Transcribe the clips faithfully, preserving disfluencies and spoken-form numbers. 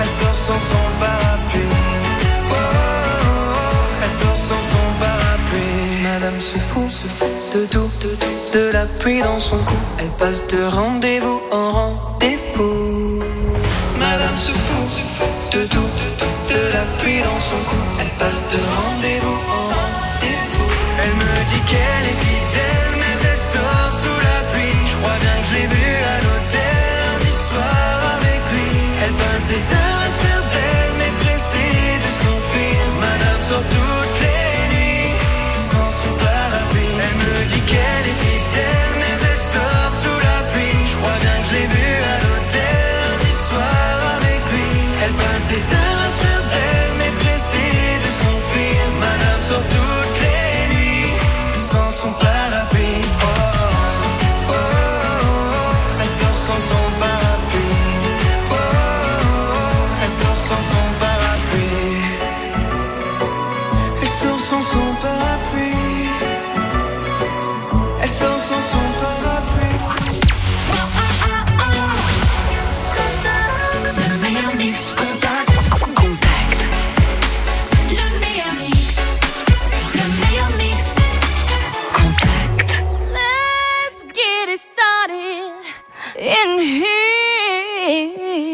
Elle sort sans son parapluie. Oh, oh, oh, elle sort sans son parapluie. Madame se fout, se fout de tout, de tout, de la pluie dans son cou. Elle passe de rendez-vous en rendez-vous. Madame se fout, se fout de tout, de tout, de la pluie dans son cou. Elle passe de rendez-vous en rendez-vous. Elle me dit qu'elle est fidèle, mais elle sort sous la pluie. Je crois bien que je l'ai vue à l'hôtel lundi soir avec lui. Elle passe des heures à se faire belle, mais pressée de s'enfuir. Madame sort toutes les nuits sans son parapluie. Elle me dit qu'elle est fidèle, mais elle sort sous la pluie. Je crois bien que je l'ai vue à l'hôtel lundi soir avec lui. Elle passe des heures à se faire belle, mais pressée de s'enfuir. Madame sort toutes les nuits sans son parapluie. Oh, oh, oh, oh. Elle sort sans son parapluie. Oh, oh, oh. Elle sort sans son parapluie. Elle sort sans son parapluie. Elle sort sans son parapluie. Le meilleur mix, Contact. Contact. Le meilleur mix. Le meilleur mix. Contact. Let's get it started in here.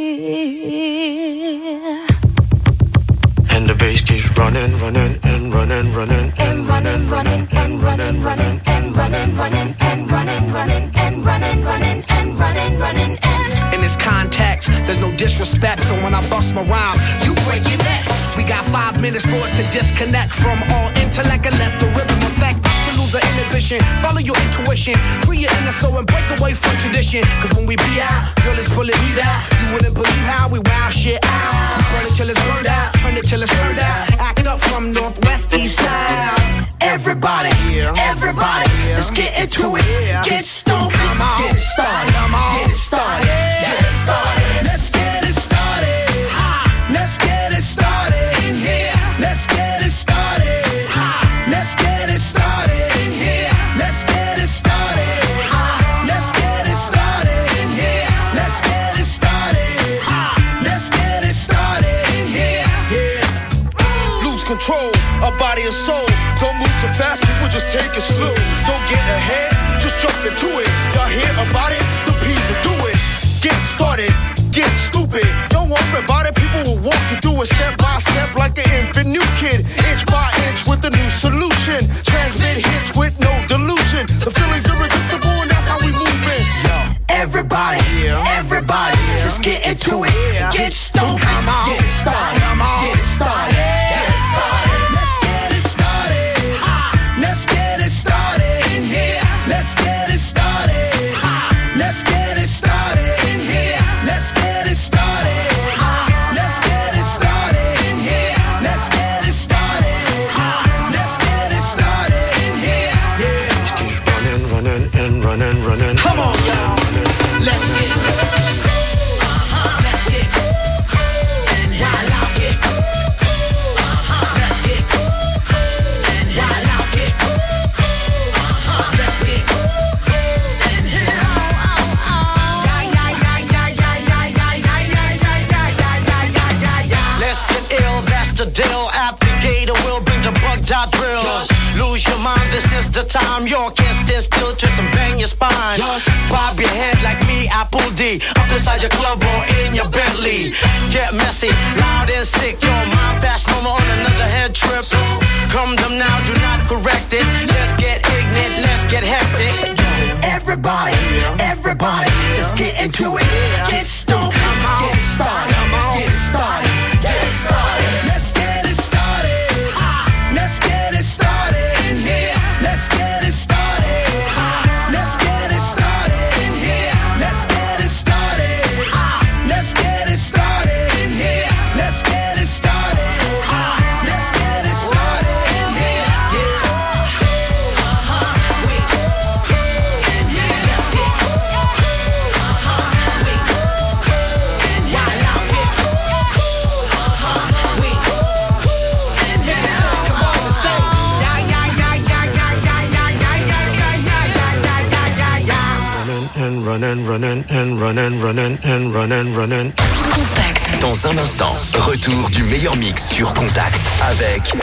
And the bass keeps running, running, and running, running, And running, running, and running, running, and running, running, and running, running, and running, running, and running, running, and. In this context, there's no disrespect, so when I bust my rhyme, you break your necks. We got five minutes for us to disconnect from all intellect and let the rhythm affect us to lose our inhibition. Follow your intuition, free your inner soul and break away from tradition. Cause when we be out, girl, it's pulling me out. You wouldn't believe how we wow shit out. We burn it till it's burned out, turn it till it's turned out. Act up from northwest, east side. Everybody, everybody, let's get into it. Get stoked, get it started, get it started, get it started. Let's get it started. Let's get it started in here. Let's get it started. Let's get it started in here. Let's get it started. Let's get it started in here. Let's get it started. Let's get it started in here. Yeah. Lose control, a body and soul. Don't move too fast, people just take it slow. Don't get ahead, just jump into it. Y'all hear about it? The P's will do it. Get started, get stupid. Don't worry about it, people will walk you through it step by step like an infant new kid. Inch by inch with a new solution. Transmit hits with no delusion. The feeling's irresistible and that's how we move it. Everybody, everybody, let's get into it. Get stoked, get it started, get it started, get it started. Let's get it started. Let's get it started in here. Let's get it started. Let's get it started in here. Let's get it started. Let's get it started in here. Let's get it started. Let's get it started in here. Yeah. running, running, and running, running. Come on, y'all. Let's get it. Let's get it. And while I get it. Let's get it. And while I get it. Let's get it. And yeah, yeah, yeah, yeah, yeah, yeah, yeah, yeah, yeah, yeah, yeah, yeah, yeah, yeah. Let's get ill, that's the deal. Applicator will bring the bug dot drill. Just lose your mind, this is the time. You can't stand still, twist and bang your spine. Just bob your head like me, Apple D. Up inside your club or in your Bentley. Get messy, loud and sick. Your mind fast, no more on another head trip. So come them now, do not correct it. Let's get ignorant, let's get hectic. Everybody, everybody, let's get into it. Get stoked, get it started, get it started, get it started. Let's get it started. Let's get it started in here. Let's get it started. Let's get it started in here. Let's get it started. Let's get it started in here. Let's get it started. Let's get it started in here. running, running, and running, running, and running, running. Contact. Dans un instant, retour du meilleur mix sur Contact avec...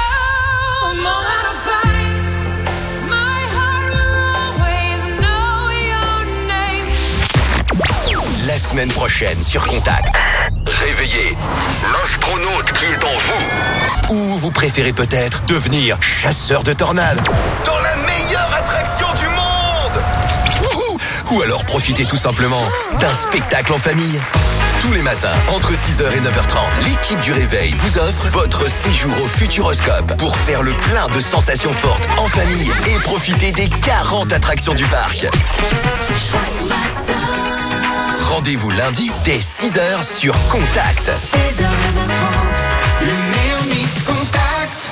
La semaine prochaine sur Contact. Réveillez l'astronaute qui est en vous. Ou vous préférez peut-être devenir chasseur de tornades dans la meilleure attraction du monde. Wouhou. Ou alors profitez tout simplement d'un spectacle en famille. Tous les matins, entre six heures et neuf heures trente, l'équipe du Réveil vous offre votre séjour au Futuroscope pour faire le plein de sensations fortes en famille et profiter des quarante attractions du parc. Chaque matin. Rendez-vous lundi dès six heures sur Contact. seize heures trente, le meilleur mix Contact.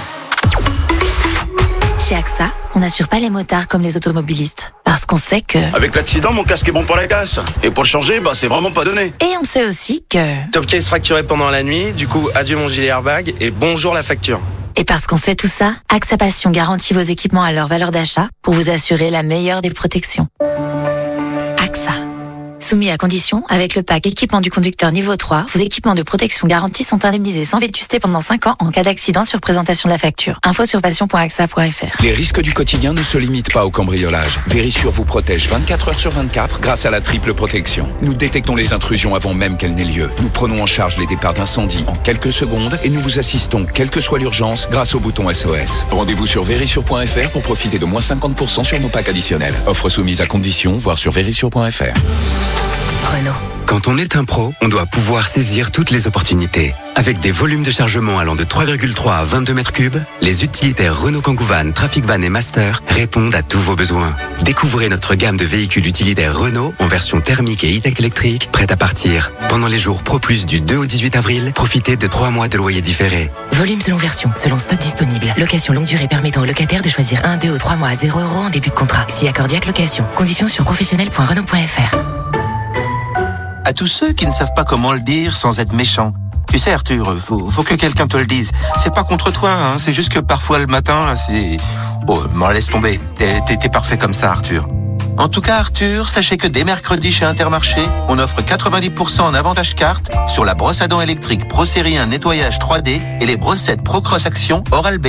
Chez A X A, on n'assure pas les motards comme les automobilistes. Parce qu'on sait que... Avec l'accident, mon casque est bon pour la casse. Et pour le changer, bah c'est vraiment pas donné. Et on sait aussi que... Top case fracturé pendant la nuit, du coup, adieu mon gilet airbag et bonjour la facture. Et parce qu'on sait tout ça, A X A Passion garantit vos équipements à leur valeur d'achat pour vous assurer la meilleure des protections. A X A. Soumis à condition, avec le pack équipement du conducteur niveau trois, vos équipements de protection garantis sont indemnisés sans vétusté pendant cinq ans en cas d'accident sur présentation de la facture. Info sur passion point a x a point f r. Les risques du quotidien ne se limitent pas au cambriolage. Vérissure vous protège vingt-quatre heures sur vingt-quatre grâce à la triple protection. Nous détectons les intrusions avant même qu'elles n'aient lieu. Nous prenons en charge les départs d'incendie en quelques secondes et nous vous assistons, quelle que soit l'urgence, grâce au bouton S O S. Rendez-vous sur vérissure point f r pour profiter de moins cinquante pour cent sur nos packs additionnels. Offre soumise à condition, voire sur vérissure point f r. Renault. Quand on est un pro, on doit pouvoir saisir toutes les opportunités. Avec des volumes de chargement allant de trois virgule trois à vingt-deux mètres cubes, les utilitaires Renault Kangoo Van, Trafic Van et Master répondent à tous vos besoins. Découvrez notre gamme de véhicules utilitaires Renault en version thermique et e-tech électrique, prête à partir. Pendant les jours Pro Plus du deux au dix-huit avril, profitez de trois mois de loyer différé. Volume selon version, selon stock disponible. Location longue durée permettant aux locataires de choisir un, deux ou trois mois à zéro euros en début de contrat. Si accordiaque location. Conditions sur professionnel point renault point f r. À tous ceux qui ne savent pas comment le dire sans être méchant. Tu sais Arthur, faut, faut que quelqu'un te le dise. C'est pas contre toi, hein, c'est juste que parfois le matin, là, c'est... Bon, m'en laisse tomber. T'es, t'es, t'es parfait comme ça Arthur. En tout cas Arthur, sachez que dès mercredi chez Intermarché, on offre quatre-vingt-dix pour cent en avantage carte sur la brosse à dents électrique Pro Série un nettoyage trois D et les brossettes Pro Cross Action Oral-B.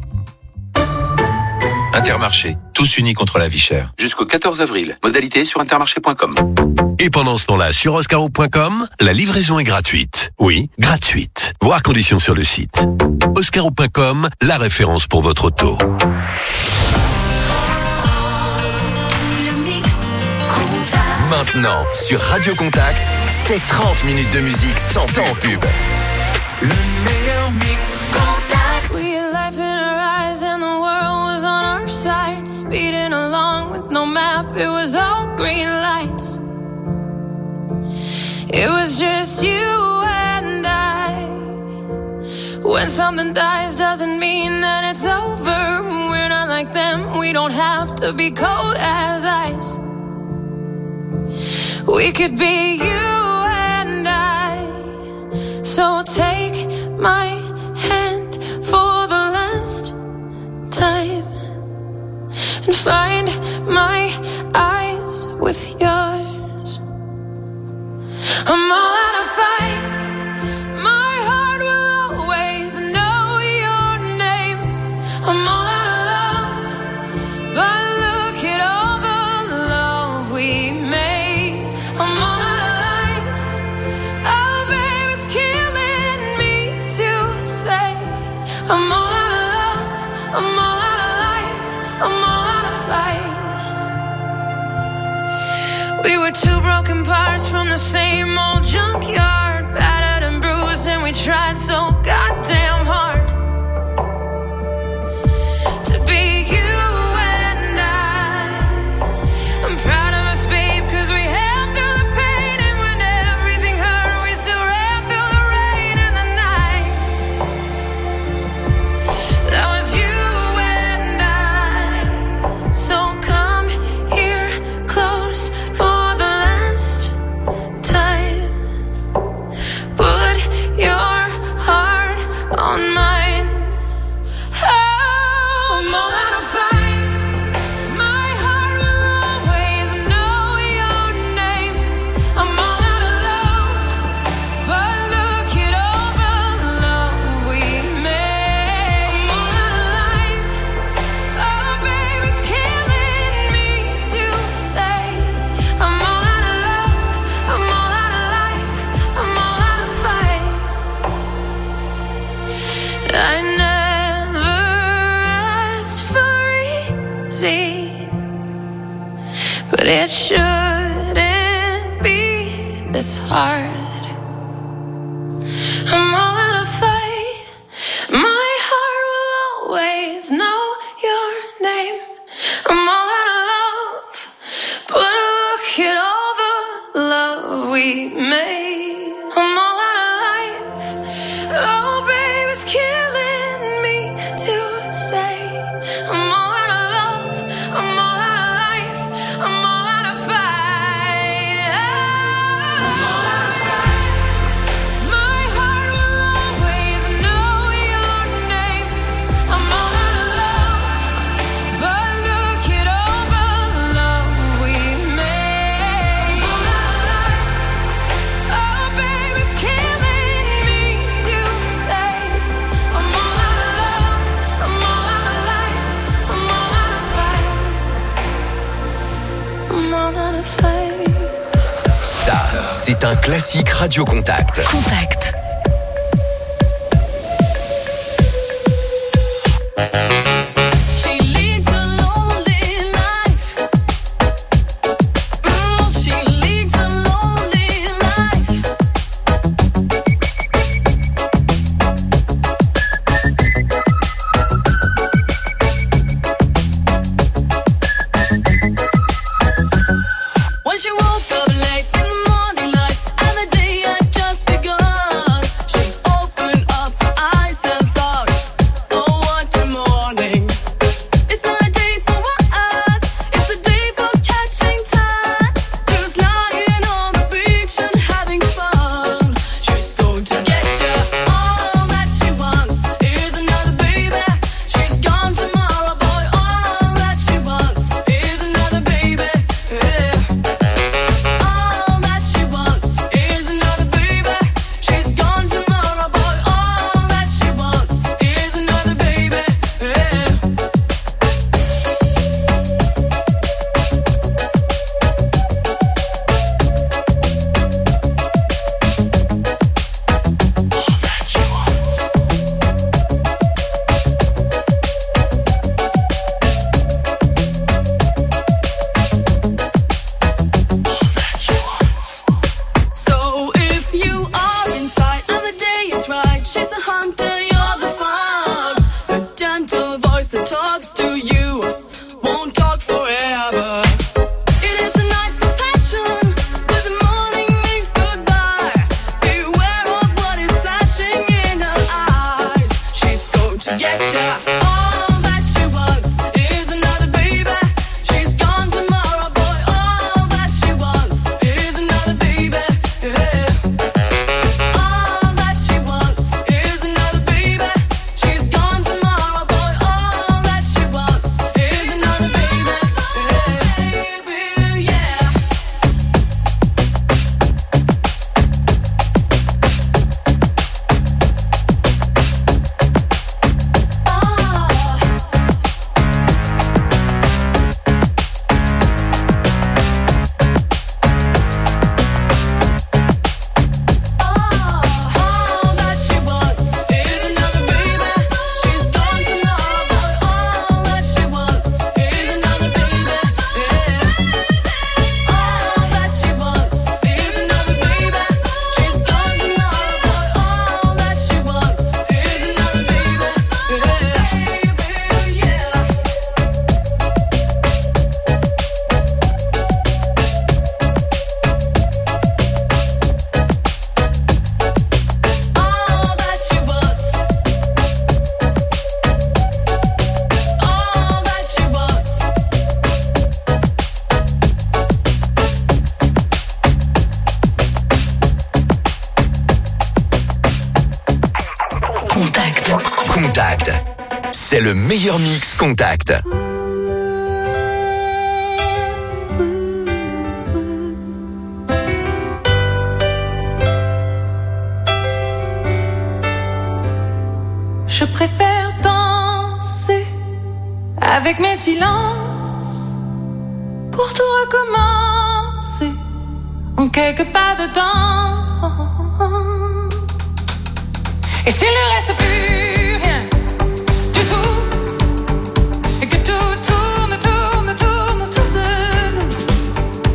Intermarché, tous unis contre la vie chère. Jusqu'au quatorze avril. Modalité sur intermarché point com. Et pendant ce temps-là, sur oscaro point com, la livraison est gratuite. Oui, gratuite. Voir conditions sur le site. oscaro point com, la référence pour votre auto. Maintenant, sur Radio Contact, c'est trente minutes de musique sans, sans pub. Le meilleur mix Contact. We had life in our eyes and the world was on our side. Speeding along with no map, it was all green lights. It was just you and I. When something dies doesn't mean that it's over. We're not like them, we don't have to be cold as ice. We could be you and I. So take my hand for the last time and find my eyes with yours. I'm all out of fight. My heart will always know your name. I'm all out of love, but look at all the love we made. I'm all out of life. Oh, babe, it's killing me to say. I'm all out of love. I'm all out of life. I'm all out of fight. We were two broken parts from the same old junkyard, battered and bruised, and we tried so goddamn hard to be you and I. I'm proud of us, babe, cause we held through the pain, and when everything hurt, we still ran through the rain and the night. That was you and I. So come here close for the last time. Put your heart shouldn't be this hard. I'm all out of fight. My heart will always know your name. I'm all out of love, but look at all the love we made. I'm all out of life. Oh, baby, it's killing me to say. I'm all out of love. I'm all out of life. I'm all out of fight. Oh, I'm all out of fight. My heart will always know your name. I'm all out of love, but look at all the love we made. I'm all out of life. Oh, baby, it's killing me to say. I'm all out of love. I'm all out of life. I'm all out of fight. I'm all out of fight. Ça, c'est un classique Radio Contact. Contact. She leads a lonely life. Mm, she leads a lonely life. When she woke up late in the morning light, and the day had just begun, she opened up her eyes and thought, oh, what a morning. It's not a day for work, it's a day for catching time. Just lying on the beach and having fun. She's going to get you. All that she wants is another baby. She's gone tomorrow, boy. All that she wants is another baby. Yeah. All that she wants is another baby. She's gone tomorrow, boy. All that she wants is another baby. Yeah. So if you are inside and the day is right, she's the hunter, you're the fox. The gentle voice that talks to you won't talk forever. It is the night for passion, but the morning means goodbye. Beware of what is flashing in her eyes. She's going to get ya. All that she wants is another baby. She's gone tomorrow, boy. All that she wants is another baby. Yeah. All that she wants is another baby. She's gone tomorrow, boy. All that she wants is another baby. Yeah. Baby, yeah. All that she wants is another baby. She's gone tomorrow, boy. All that she wants is another baby. Yeah. All that she wants is another baby. She's gone tomorrow, boy. All that she wants is another baby. Yeah. Yeah. All that she wants. All that she wants. Contact. Contact. C'est le meilleur mix Contact. Je préfère danser avec mes silences pour tout recommencer en quelques pas dedans. Et s'il ne reste plus rien du tout, et que tout tourne, tourne, tourne autour de nous,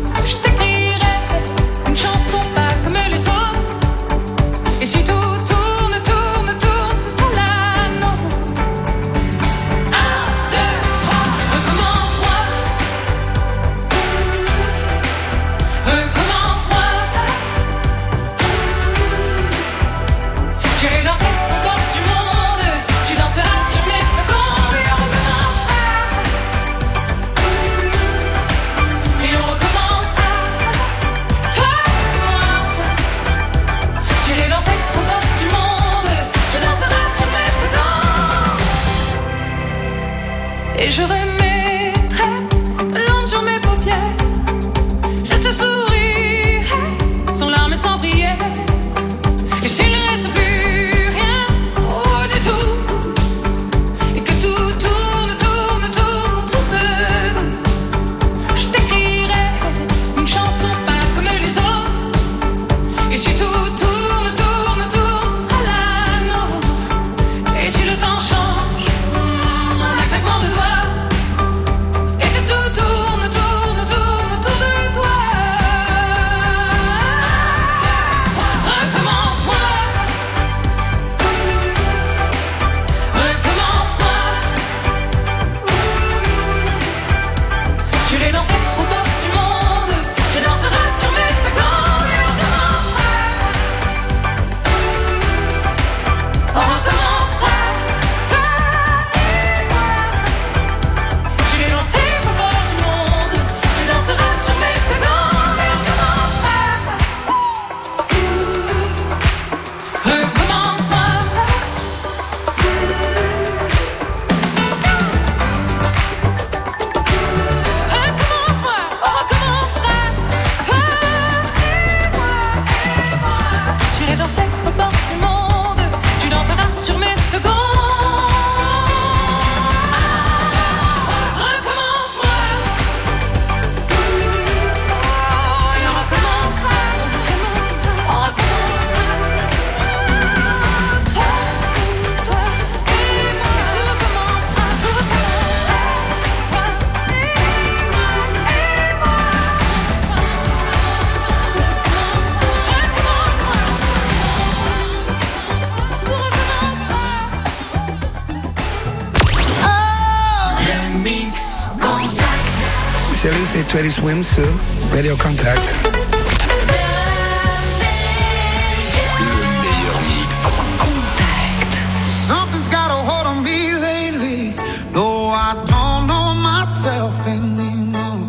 Et je remettrai de l'encre sur mes paupières. Je te sourirai sans larmes et sans prière. Et s'il ne reste plus rien, oh du tout, et que tout tourne, tourne, tourne autour de nous, je t'écrirai une chanson pas comme les autres. Et si tout tourne, tourne, tourne, ce sera la nôtre. Et si le temps change en un claquement de doigts, et que tout tourne, tourne, tourne autour de toi, recommence-moi, recommence-moi. J'irai danser au bord du monde, je danserai sur mes secondes et on recommencera. On recommencera, toi et moi. J'irai danser au bord du monde, je danserai sur mes secondes et on recommencera. Recommence-moi. Recommence-moi, on recommencera, toi et moi, et moi. J'irai danser au bord du monde, tu danseras sur mes secondes. Recommence-moi. Et on recommencera, on recommencera. Toi, toi et moi, tout recommencera, tout recommencera. Toi et moi, et moi. Le mix contact. Salut, c'est Teddy Swim sur Radio Contact. Something's got a hold on me lately. No, I don't know myself anymore.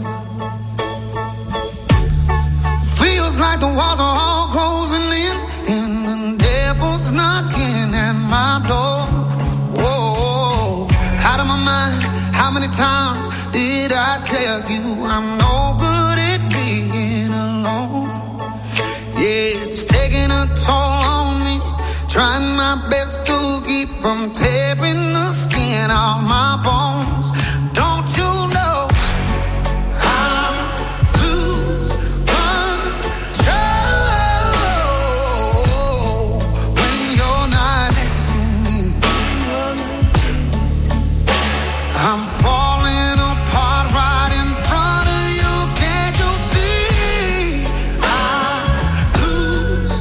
Feels like the walls are all closing in, and the devil's knocking at my door. Whoa, out of my mind. How many times did I tell you I'm no good at being alone? Yeah, it's taking a toll on me. Trying my best to keep from tearing the skin off my bones. Don't you know I lose control when you're not next to me? I'm falling apart right in front of you. Can't you see? I lose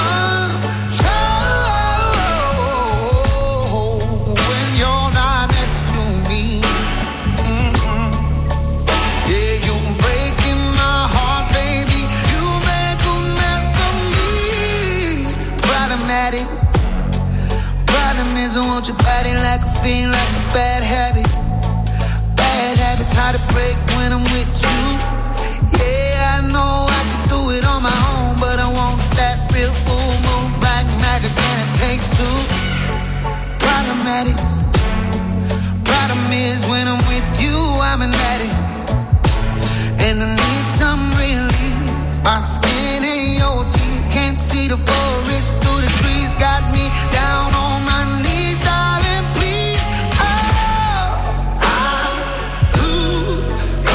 control when you're not next to me. Mm-mm. Yeah, you're breaking my heart, baby. You make a mess of me. Problematic. Problem is, I want your body like a fiend, like a bad habit. Bad habits hard to break when I'm with you. Yeah, I know I could do it on my own, but I want that real full moon black magic, and it takes two. Problematic. Problem is when I'm with you, I'm an addict, and I need some relief. My skin ain't your teeth, can't see the forest through the trees. Got me down on my knees, darling, please. Oh, I lose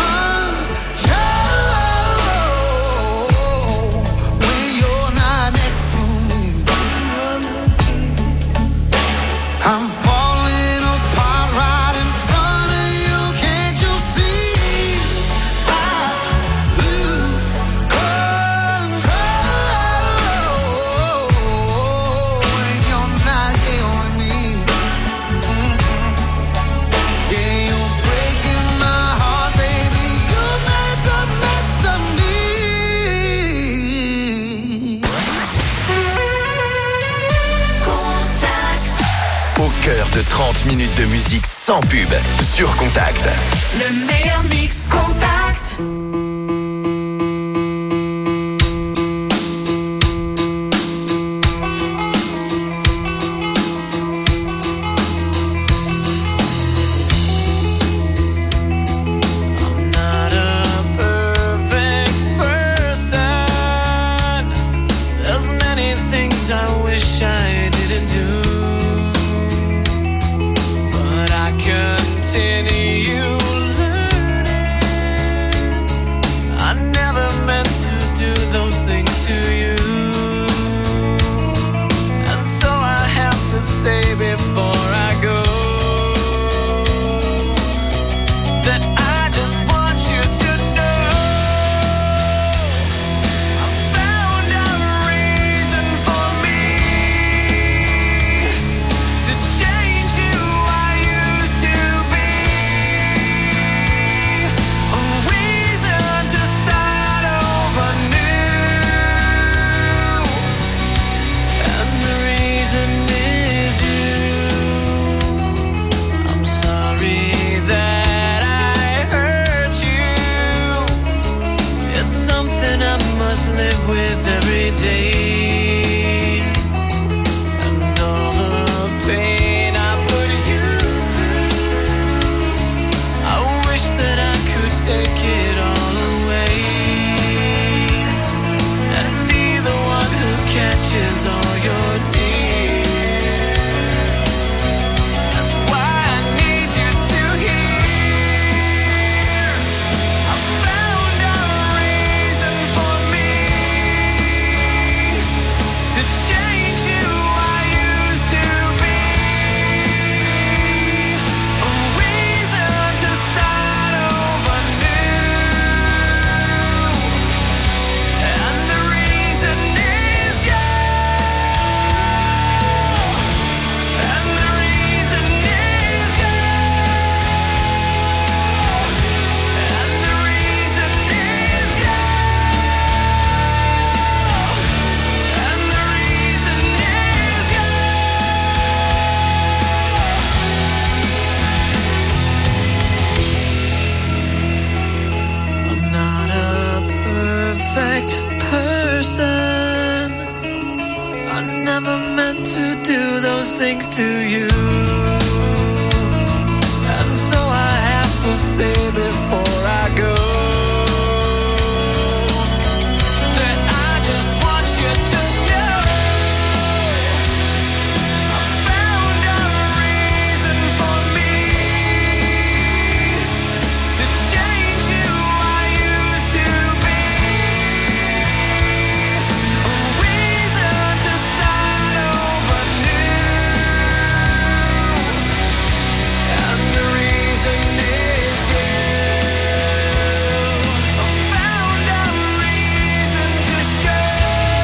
control when you're not next to me. I'm falling apart right in front of you. Can't you see? I lose control when you're not here with me. Mm-mm. Yeah, you're breaking my heart, baby. You make a mess of me. Au cœur de trente minutes de musique sans pub sur Contact. Le meilleur mix contact. I didn't do, but I continue learning. I never meant to do those things to you, and so I have to say before I go that I just want you to know I found a reason for me to change who I used to be, a reason to start over new, and the reason is you. I'm sorry that I hurt you. It's something I must live with every day, and all the pain I put you through, I wish that I could take it all away and be the one who catches all your tears. That's why I need you to hear I found a reason for me to change who I used to be, a reason to start over new, and the reason is you, and the reason is you, and the reason is you, and the reason is you. I'm not a perfect person. I never meant to do those things to you, and so I have to say before I go that I just want you to know I found a reason for me to change who I used to be, a reason to start over new, and the reason is you. I found a reason to show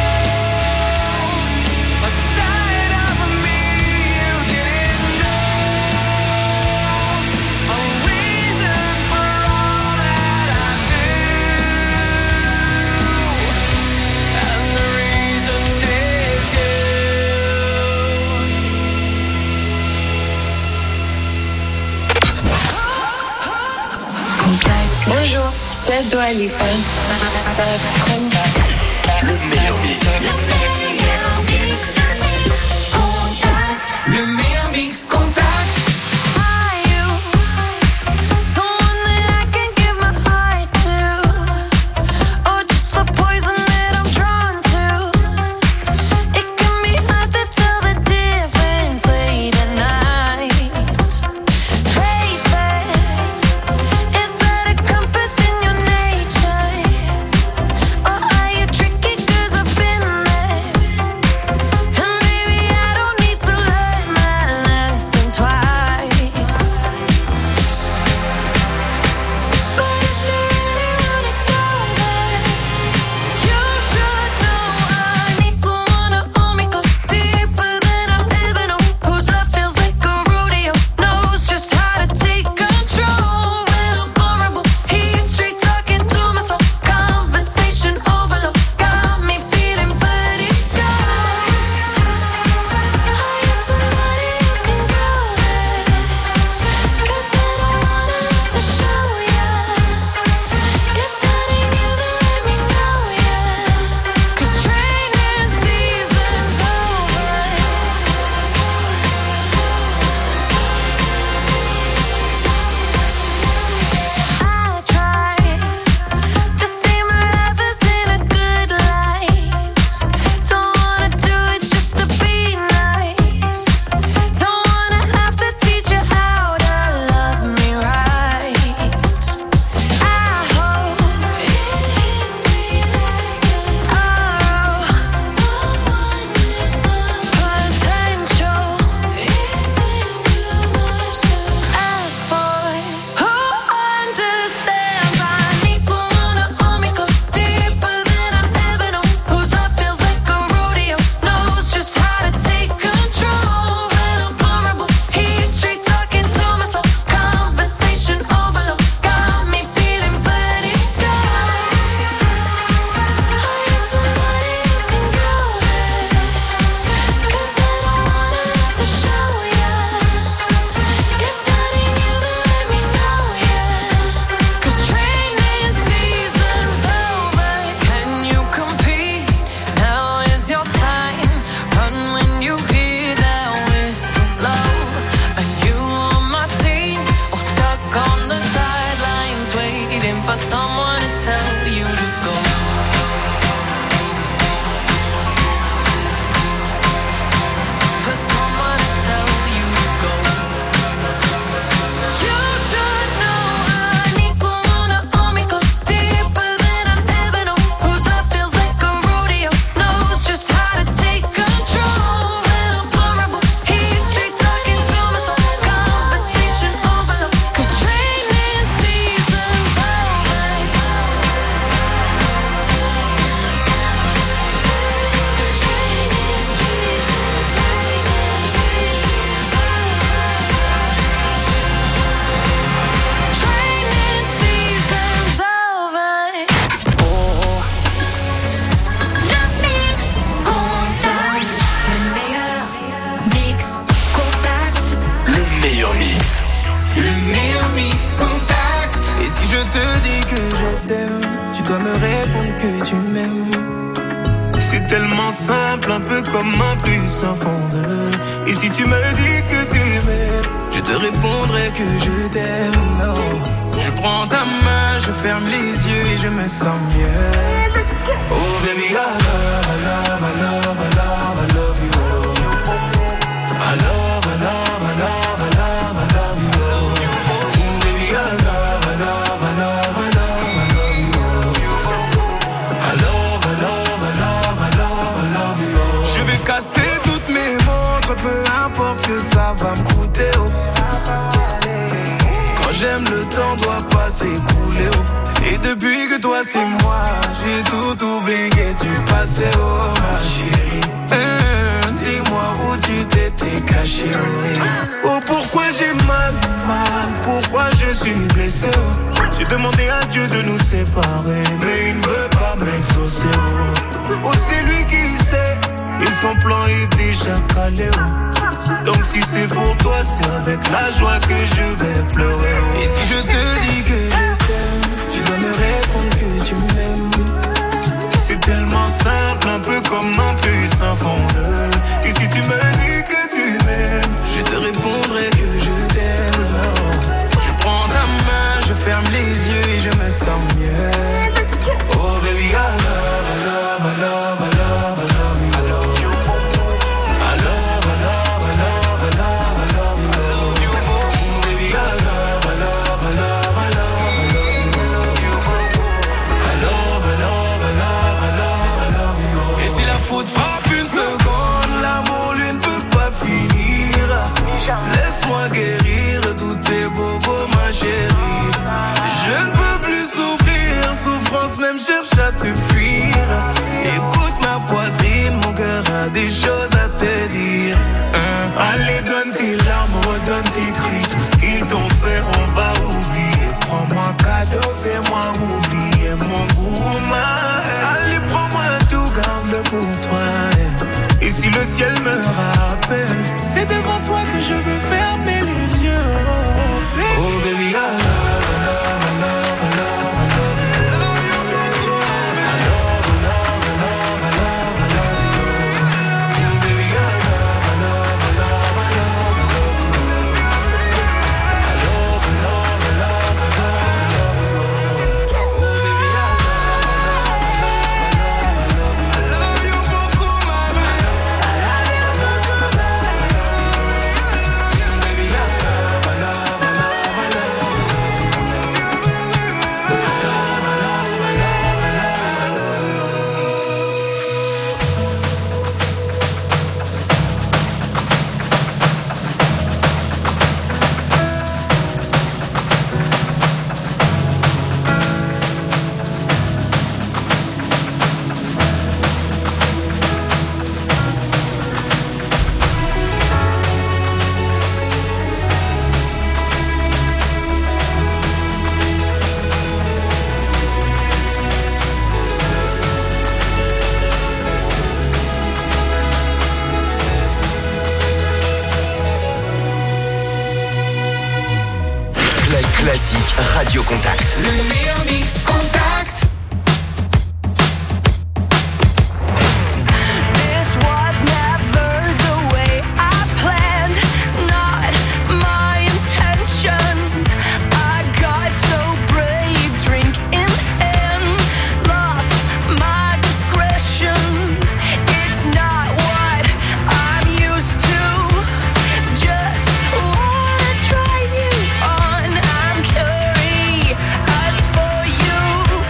a side of me you didn't know, a reason for all that I do, and the reason is you. Bonjour, c'est Dua Lipa. C'est Contact. Le meilleur mix. Le meilleur mix. Contact. Le meilleur mix Contact. Are you someone that I can give my heart to, or just the poison that I'm drawn to? It can be hard to tell the difference late at night. Play fair. Is that a compass in your nature, or are you que tu m'aimes. C'est tellement simple, un peu comme un plus un fond de. Et si tu me dis que tu m'aimes, je te répondrai que je t'aime. Non, je prends ta main, je ferme les yeux et je me sens mieux. Oh baby, I love, I love, I love, I love, I love you. I love, I love, I love, I love, I love you. Mm, baby, I love, I love, I love, I love, I love you. I love, I love, I love, I love, I love you. Je vais casser toutes mes montres, peu importe ce que ça va me coûter. Oh. Quand j'aime, le temps doit pas s'écouler. Oh. Et depuis que toi c'est moi, j'ai tout oublié, tu passais, oh ma chérie. Hum, dis-moi où tu t'étais caché. Oh pourquoi j'ai mal, mal, pourquoi je suis blessé. Oh. J'ai demandé à Dieu de nous séparer, mais il ne veut pas m'exaucer. Oh, oh c'est lui qui sait, et son plan est déjà calé. Oh. Donc si c'est pour toi, c'est avec la joie que je vais pleurer. Oh. Et si je te dis que je t'aime, tu dois me répondre que tu m'aimes. C'est tellement simple, un peu comme un puce sans fondeur. Et si tu me dis que tu m'aimes, je te répondrai que je t'aime. Je prends ta main, je ferme les yeux et je me sens mieux. Oh baby, I love, I love, I love, I love, I love you. I love you. I love, I love, I love, I love, I love you. Mm, baby, I love, I love, I love, I love. Et si la faute frappe une seconde, l'amour lui ne peut pas finir. Laisse-moi guérir tous tes bobos, ma chérie. Je ne peux plus souffrir, souffrance même cherche à te fuir. Écoute ma poitrine, mon cœur a des choses à te dire. hein. Allez donne tes larmes, donne tes cris, tout ce qu'ils t'ont fait on va oublier. Prends-moi cadeau, fais-moi oublier mon gourmand. Allez prends-moi tout, garde-le pour toi. Et si le ciel me rappelle, c'est devant toi que je veux fermer les yeux. Oh baby, oh, baby I love, I love, I love, I love. Classique Radio Contact. Le meilleur mix Contact. This was never the way I planned, not my intention. I got so brave, drink in hand, lost my discretion. It's not what I'm used to, just wanna try you on. I'm curious for you.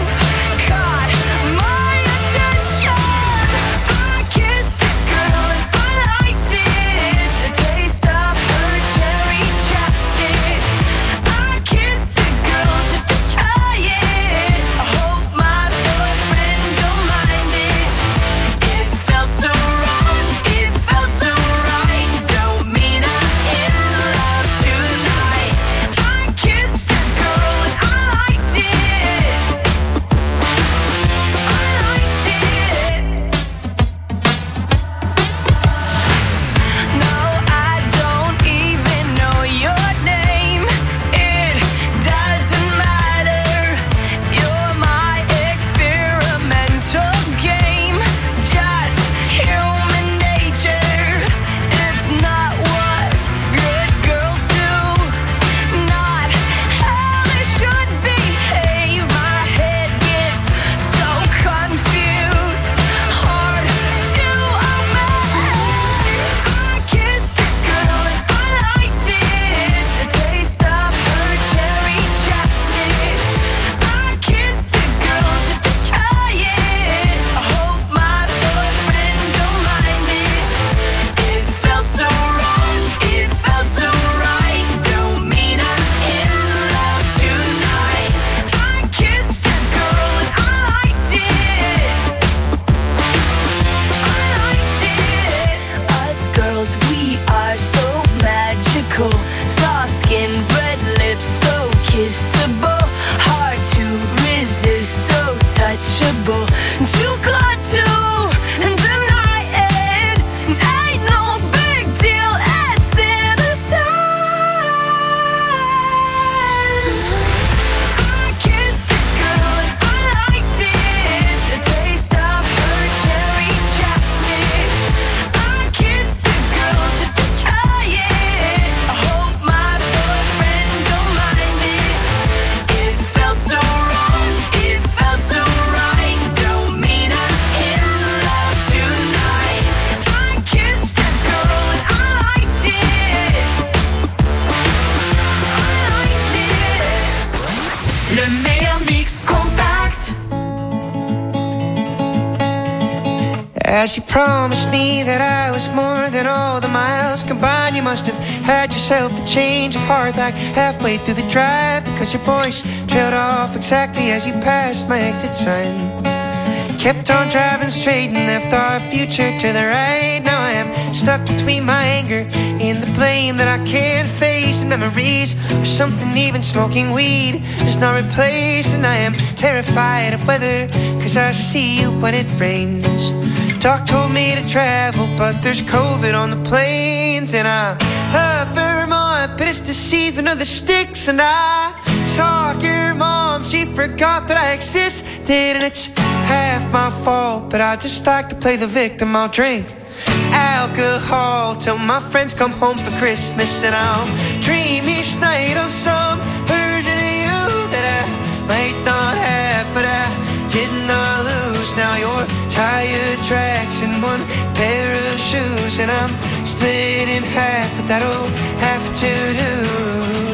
As you promised me that I was more than all the miles combined, you must have had yourself a change of heart like halfway through the drive, because your voice trailed off exactly as you passed my exit sign. Kept on driving straight and left our future to the right. Now I am stuck between my anger and the blame that I can't face, and memories or something even smoking weed does not replace. And I am terrified of weather, cause I see you when it rains. Doc told me to travel, but there's COVID on the planes. And I love Vermont, but it's the season of the sticks. And I saw your mom, she forgot that I existed, and it's half my fault, but I just like to play the victim. I'll drink alcohol till my friends come home for Christmas, and I'll dream each night of some version of you that I might not have, but I did not lose. Now you're tire tracks and one pair of shoes, and I'm split in half, but that'll have to do.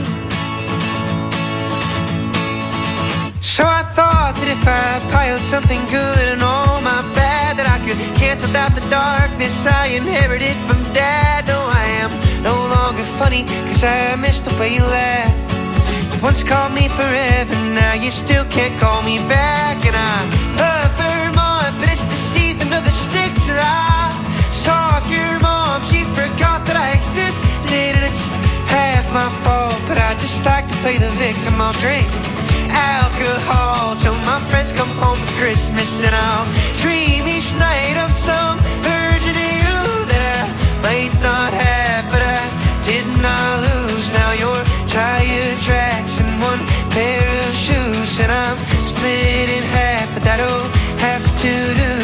So I thought that if I piled something good and all my bad, that I could cancel out the darkness I inherited from Dad. No, I am no longer funny, cause I missed the way you laughed. You once called me forever, now you still can't call me back. And I love Vermont, but it's the season of the sticks. And I saw your mom, she forgot that I existed, and it's half my fault, but I just like to play the victim. I'll drink alcohol till my friends come home for Christmas, and I'll dream each night of some version of you that I might not have, but I did not lose. Now you're tire tracks and one pair of shoes, and I'm split in half, but that'll have to do.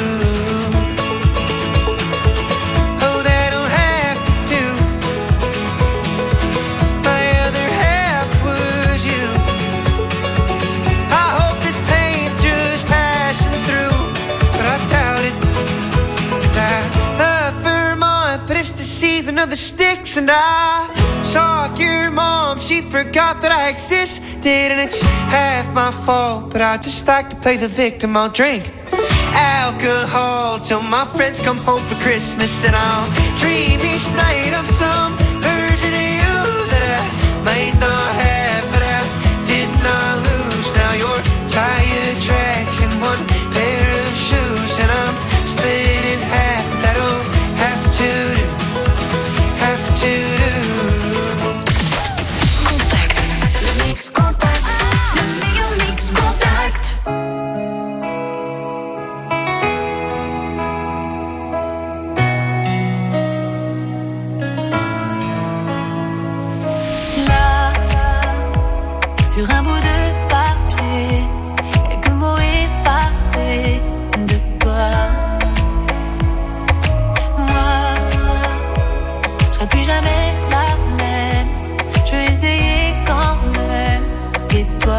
Oh, that'll have to do. My other half was you. But it's the season of the sticks, and I saw your mom, she forgot that I existed, and it's half my fault, but I just like to play the victim. I'll drink alcohol till my friends come home for Christmas, and I'll dream each night of some version of you that I might not have, but I did not lose. Now you're tire tracks and one pair of shoes, and I'm split in half. That'll have to do, have to do. Contact, le mix contact, le meilleur mix contact. Là, sur un bout de papier, quelques mots effacés de toi. Plus jamais la même, je vais essayer quand même. Et toi,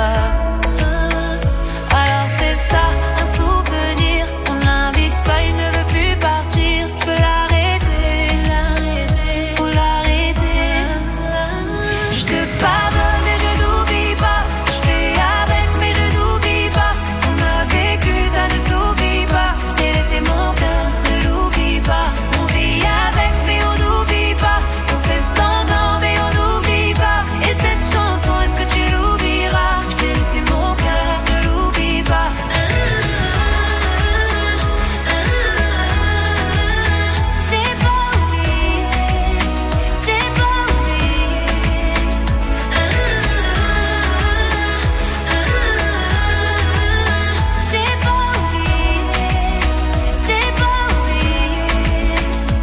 alors c'est ça, un souvenir. On l'invite pas, il ne veut plus partir. Je veux l'arrêter, faut l'arrêter. Je te pardonne et je n'oublie pas. Je fais avec mais je n'oublie pas. Ce qu'on a vécu, ça ne s'oublie pas. Je t'ai laissé mon cœur, ne l'oublie pas. On vit avec mais on n'oublie pas. On fait semblant mais on n'oublie pas. Et cette chanson, est-ce que tu l'oublieras? Je t'ai laissé mon cœur, ne l'oublie pas. J'ai pas oublié, j'ai pas oublié. J'ai pas oublié, j'ai pas oublié.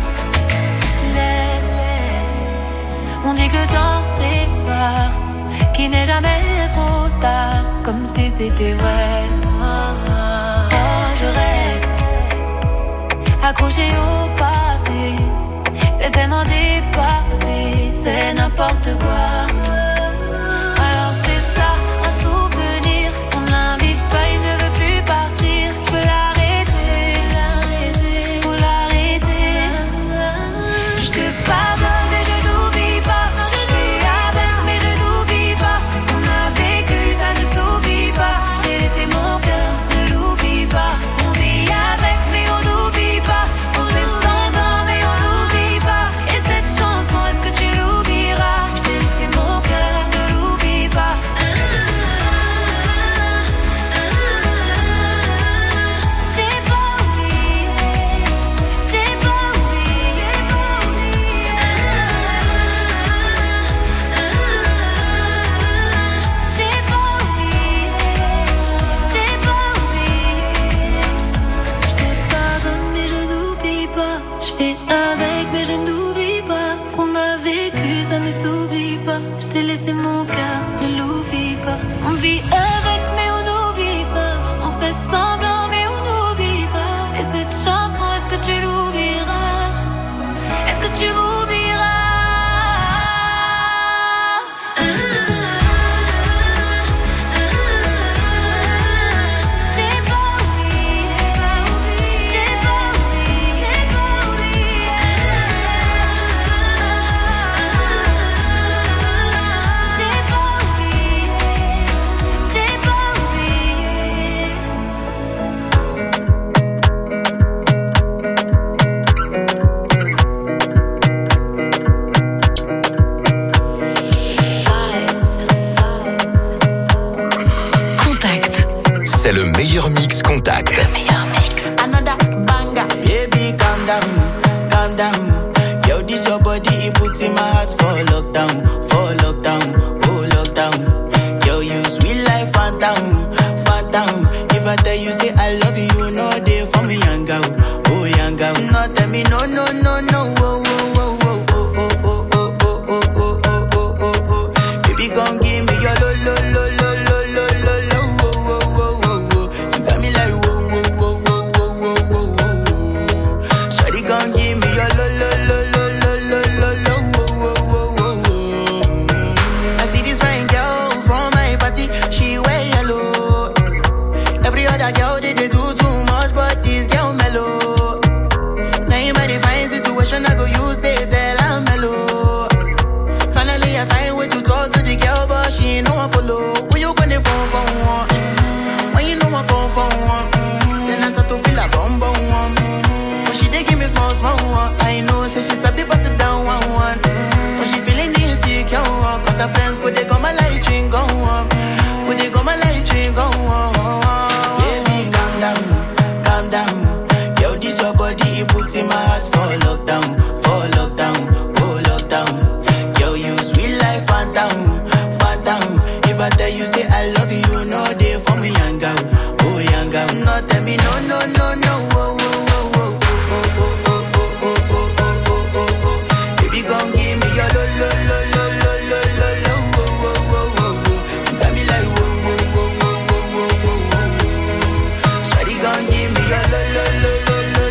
Laisse, on dit que le temps répare, qu'il n'est jamais trop tard, comme si c'était vrai. Oh, je reste accroché au passé, c'est tellement dépassé, c'est n'importe quoi. Alors c'est ça, un souvenir, on l'invite pas, il ne veut plus partir. Je veux l'arrêter, faut l'arrêter. Je te pardonne et je n'oublie pas. Je fais avec mais je n'oublie pas. Ce qu'on a vécu, ça ne s'oublie pas. Je t'ai laissé mon cœur, ne l'oublie pas. On vit avec mais on n'oublie pas. a vécu, ça ne s'oublie pas. Je t'ai laissé mon cœur, ne l'oublie pas. On vit avec, mais on n'oublie pas. On fait semblant, mais on n'oublie pas. Et cette chanson, est-ce que tu l'oublieras? Est-ce que tu m'oublieras? C'est le meilleur mix Contact. Le meilleur mix. Another banger, baby, calm down, calm down. Yo, this your body, it puts in my heart for lockdown, for lockdown, oh lockdown. Yo, you sweet life, phantom, phantom. If I tell you say I love you, you know they for me, young girl, oh young girl. No, tell me no, no, no, no, oh, oh, oh, oh, oh, oh, oh, oh, oh, oh, oh, oh, oh, oh. Baby, gon' give me your lo, lo, lo, lo, lo, lo, lo, lo. I go use they tell I'm mellow. Finally I find way to talk to the girl, but she ain't no one follow. When you gonna phone for one? Mm-hmm. When you know I come for one? Mm-hmm. Then I start to feel a bum bum one. Mm-hmm. But she dey give me small small one. I know say she's a bit pass it down one one. Mm-hmm. But she feeling insecure one. Cause her friends go they go my light ring go on. Go they go my light ring go on. Baby calm down, calm down. Yo, this your body, it puts in my heart for lockdown, for lockdown, oh lockdown. Yo, you sweet life, phantom, phantom. If I tell you say I love you, you know they for me, young girl, oh young girl. No, tell me no, no, no, no, oh, oh, oh, oh, oh, oh, oh, oh, oh, oh, oh, oh, oh. Baby, gon' give me your lo, lo, lo, lo, lo, lo, lo, lo, oh, oh, oh, oh, oh. You got me like whoa, whoa, whoa, whoa, whoa, whoa, whoa, whoa. Shawty gon' give me your lo, lo, lo, lo.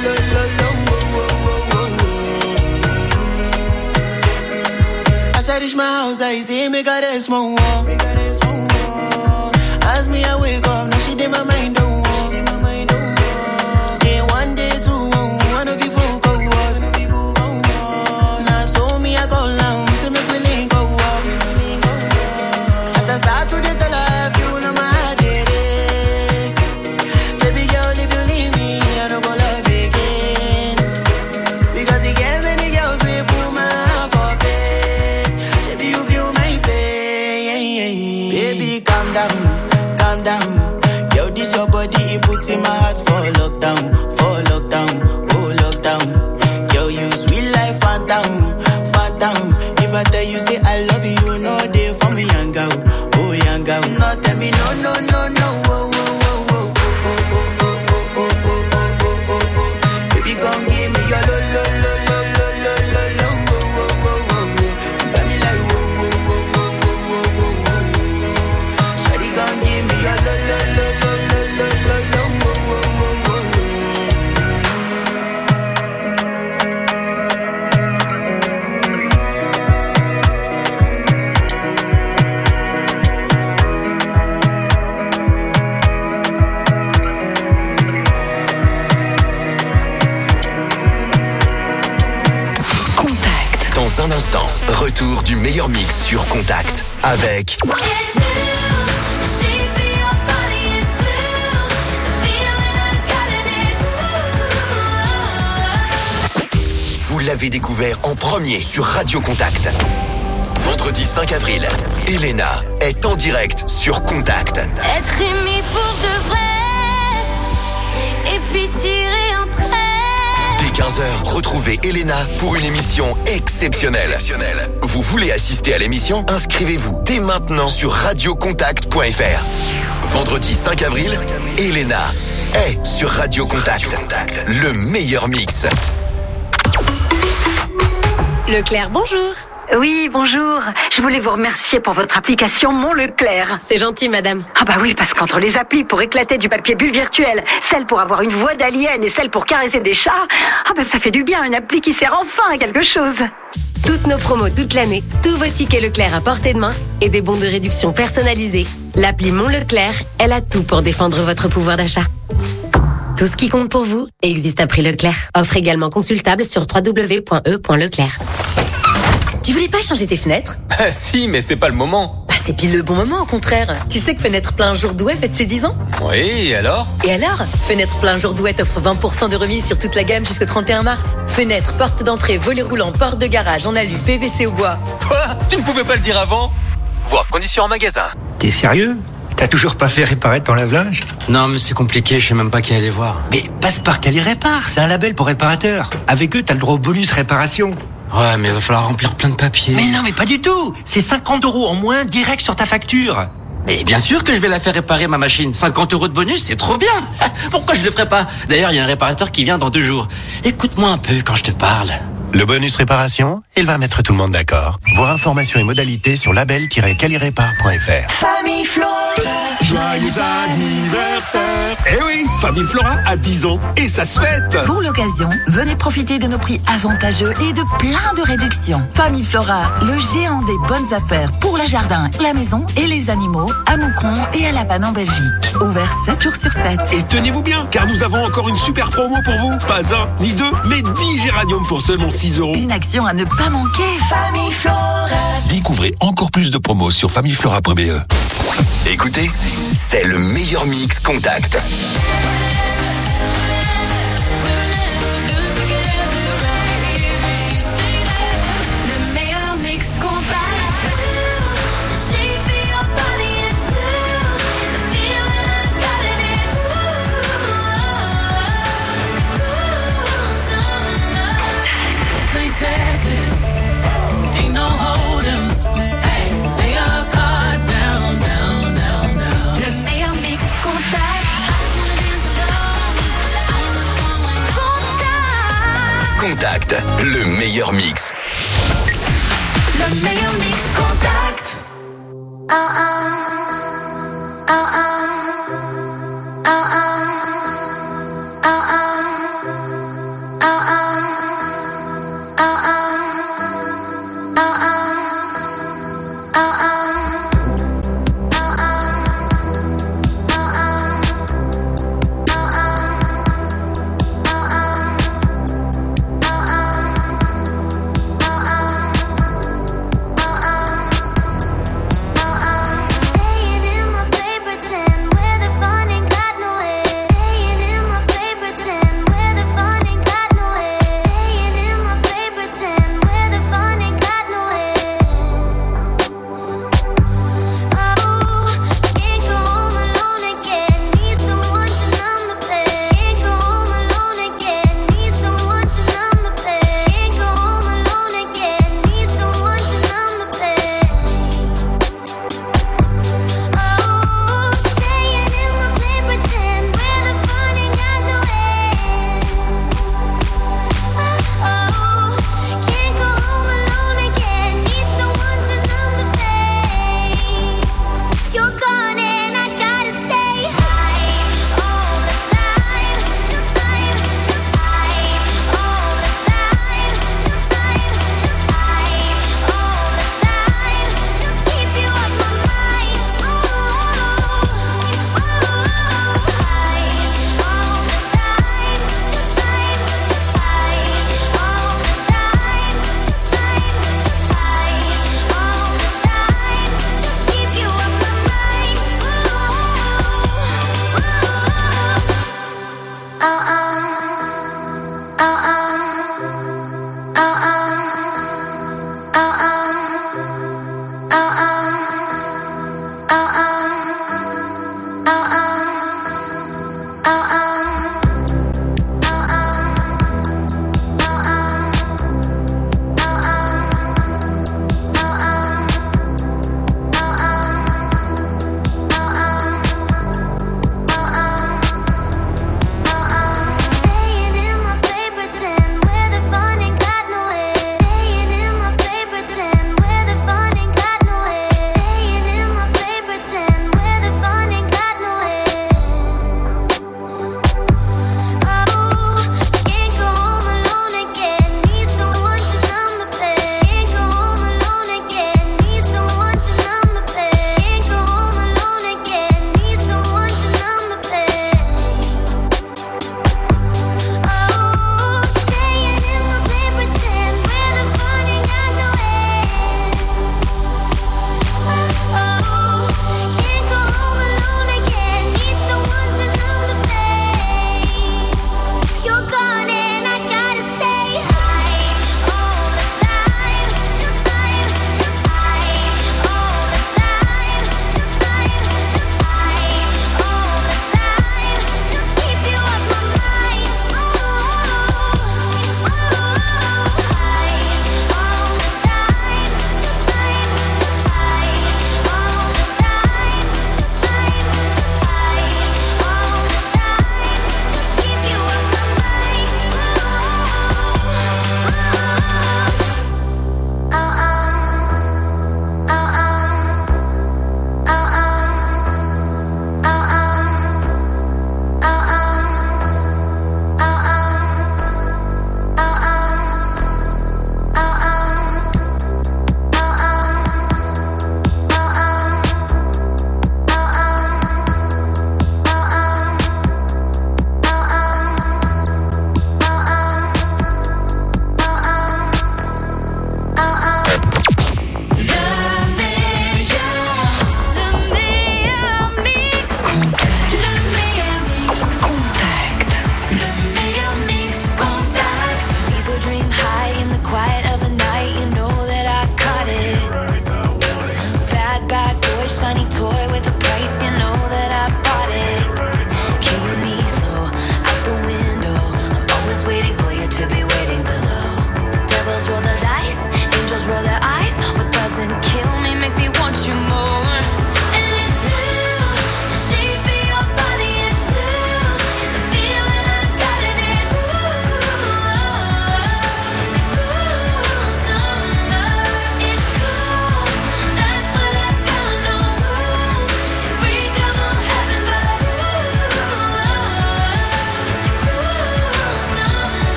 I reach my house, I see me got a small wall. Me got a small wall. As me I wake up, now she did my mind don't walk. Day one, day two, one of you folk go was. Now so me I go long, see me willing go walk. As I start to the tell her, you know my heart it is. Baby girl, if you leave me, I don't go love again. Because he gave many girls we put my heart for bed. Baby, calm down, calm down. Yo, this your body, it puts in my heart for lockdown, for lockdown, oh lockdown. Yo, you sweet life, phantom, phantom. If I tell you say I love you, you know they for me, young girl, oh young girl. No, tell me no, no, no, no, oh, oh, oh, oh, oh, oh, oh, oh, oh, oh, oh, oh, oh. Baby, gon' give me your lo, lo, lo, lo, lo, lo, lo, lo, oh, oh, oh, oh, oh. You got me like whoa, whoa, whoa, whoa, whoa, whoa, whoa, whoa. Shawty gon' give me your lo, lo, lo, lo, lo, lo, lo, lo, oh, oh, oh, oh, oh. Dans un instant, retour du meilleur mix sur Contact avec vous l'avez découvert en premier sur Radio Contact. Vendredi cinq avril, Elena est en direct sur Contact. Être aimé pour de vrai, et puis tirer un trait. Dès quinze heures, retrouvez Elena pour une émission exceptionnelle. Vous voulez assister à l'émission? Inscrivez-vous dès maintenant sur radio contact point f r. Vendredi cinq avril, Elena est sur Radio Contact. Le meilleur mix. Leclerc, bonjour. Oui, bonjour. Je voulais vous remercier pour votre application Mon Leclerc. C'est gentil, madame. Ah bah oui, parce qu'entre les applis pour éclater du papier bulle virtuel, celle pour avoir une voix d'alien et celle pour caresser des chats, ah bah ça fait du bien, une appli qui sert enfin à quelque chose. Toutes nos promos toute l'année, tous vos tickets Leclerc à portée de main et des bons de réduction personnalisés. L'appli Mon Leclerc, elle a tout pour défendre votre pouvoir d'achat. Tout ce qui compte pour vous existe à prix Leclerc. Offre également consultable sur w w w point e point leclerc. Tu voulais pas changer tes fenêtres? Ah si, mais c'est pas le moment. Bah c'est pile le bon moment, au contraire. Tu sais que Fenêtre Plein Jour Douai fête ses dix ans? Oui, et alors? Et alors, Fenêtre Plein Jour Douai offre vingt pour cent de remise sur toute la gamme jusqu'au trente et un mars. Fenêtre, porte d'entrée, volet roulant, porte de garage en alu, P V C au bois. Quoi? Tu ne pouvais pas le dire avant? Voir conditions en magasin. T'es sérieux? T'as toujours pas fait réparer ton lave-linge? Non, mais c'est compliqué, je sais même pas qui aller voir. Mais passe par Cali Répare, c'est un label pour réparateurs. Avec eux, t'as le droit au bonus réparation. Ouais, mais il va falloir remplir plein de papiers. Mais non, mais pas du tout. C'est cinquante euros en moins direct sur ta facture. Mais bien sûr que je vais la faire réparer, ma machine. cinquante euros de bonus, c'est trop bien. Pourquoi je le ferais pas? D'ailleurs, il y a un réparateur qui vient dans deux jours. Écoute-moi un peu quand je te parle. Le bonus réparation, il va mettre tout le monde d'accord. Voir informations et modalités sur label tiret calirépar point f r. Famille Flora, joyeux anniversaire. Eh oui, Famille Flora a dix ans et ça se fête. Pour l'occasion, venez profiter de nos prix avantageux et de plein de réductions. Famille Flora, le géant des bonnes affaires pour le jardin, la maison et les animaux, à Moucron et à La Panne en Belgique. Ouvert sept jours sur sept. Et tenez-vous bien, car nous avons encore une super promo pour vous. Pas un, ni deux, mais dix géraniums pour seulement six euros. Une action à ne pas manquer. Famille Flora. Découvrez encore plus de promos sur famille flora point b e. Écoutez, c'est le meilleur mix Contact. Le meilleur mix Contact. Texas, ain't no hold'em. Hey, lay your cards down, down, down, down. Le meilleur mix Contact. Contact, le meilleur mix. Le meilleur mix Contact. Oh oh, oh oh, oh oh, oh oh, oh oh. Oh oh, oh oh, oh oh. Pretend where the fun ain't got no end.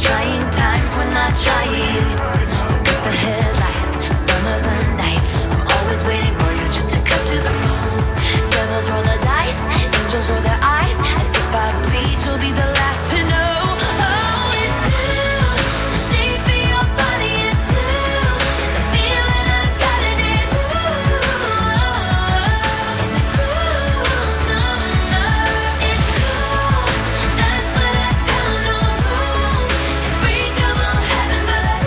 trying times, we're not trying. So cut the headlights, summer's a knife. I'm always waiting for you just to cut to the bone. Devils roll the dice, angels roll their eyes, and if I bleed, you'll be the last to know. Oh, it's blue, the shape of your body is blue. The feeling I got it is blue. It's cruel summer, it's cool. That's what I tell 'em, no rules. Unbreakable heaven, but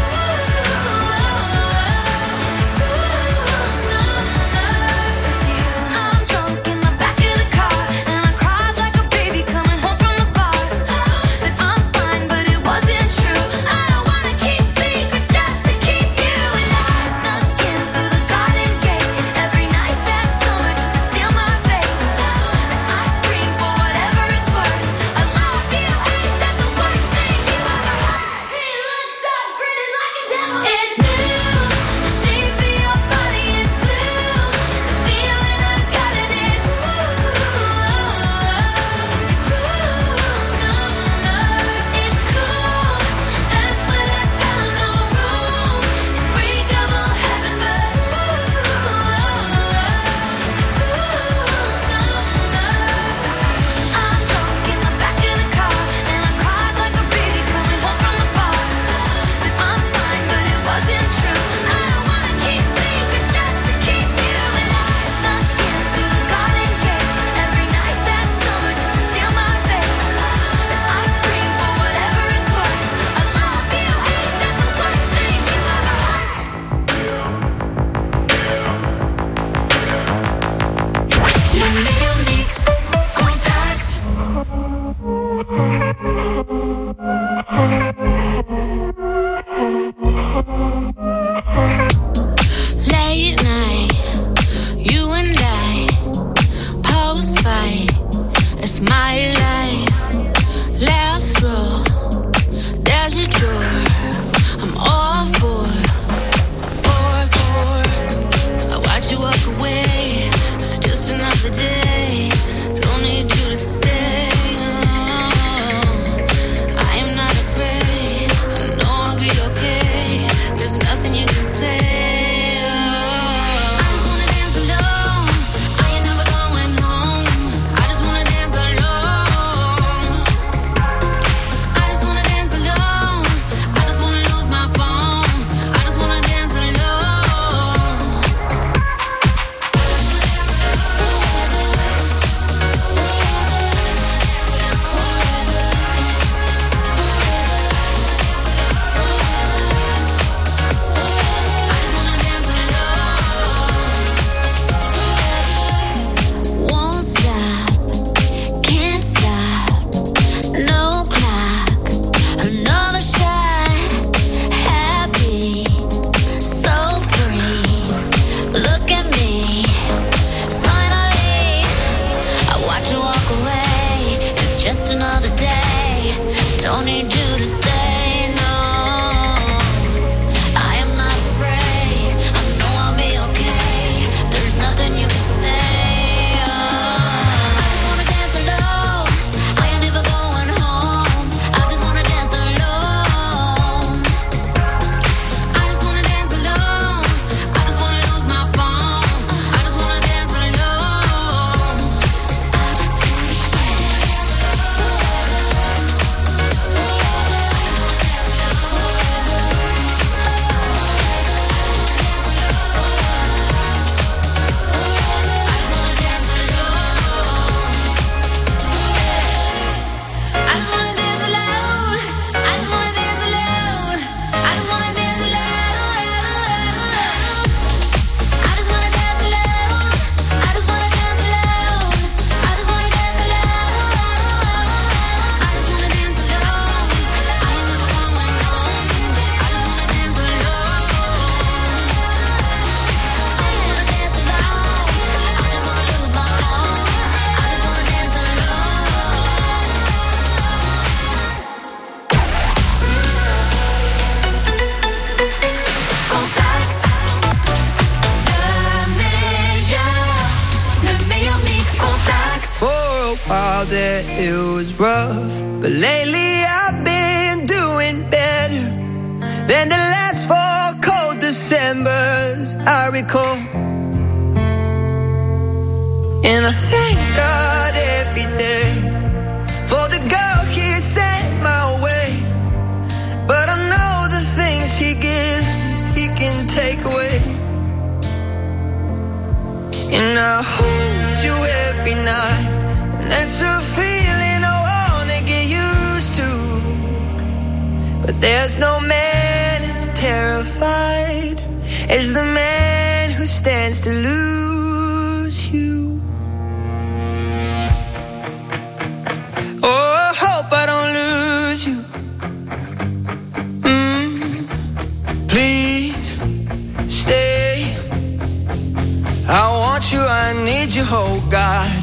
ooh, it's cruel summer with you. I'm drunk in the back of the car, and I cried like a baby coming home from the bar. Said I'm fine, but it wasn't true. I don't wanna keep secrets just to keep you. And I snuck in through the garden gate every night that summer just to seal my fate. And I scream for whatever it's worth. I love you, ain't that the worst thing you ever heard? He looks up, grinning like a devil. It's blue, the shape of your body is blue. The feeling I got it is blue. It's cruel summer, it's cool. That's what I tell 'em, no rules. Unbreakable heaven, but ooh, it's cruel summer. I'm drunk in the back of the car, and I cried like a baby coming home from the bar. Said I'm fine, but it wasn't true. I don't wanna keep secrets just to keep you. And I snuck in through the garden gate every night that summer just to seal my fate. And I scream for whatever it's worth. I love you, ain't that the worst thing you ever heard? Le meilleur mix, Contact. Late night, you and I, post fight, it's my life. Last row, there's a door, I'm all for, for, for. I watch you walk away, it's just another day. Don't need you to stay. No. I am not afraid, I know I'll be okay. There's nothing you can say. I just wanna dance alone. I ain't never going home. I just wanna dance alone. I just wanna dance alone. I just wanna lose my phone. I just wanna dance alone. Won't stop, can't stop, no clock, another shot, happy, so free, look at me, finally, I watch you walk away, it's just another day, don't need you to stay, no, I am not afraid, I know I'll be okay, there's nothing you can say. I just wanna dance alone. I ain't never going home. I just wanna dance alone. I just wanna dance alone. I just wanna lose my phone. I just wanna dance alone. I just wanna dance. a while that it was rough, but lately I've been doing better than the last four cold Decembers I recall. And I thank God every day for the girl He sent my way. But I know the things He gives me, He can take away. And I hold you every night, and that's a feeling I wanna get used to. But there's no man as terrified as the man who stands to lose you. Oh, I hope I don't lose you. Mm, please stay. I want you, I need you, oh God.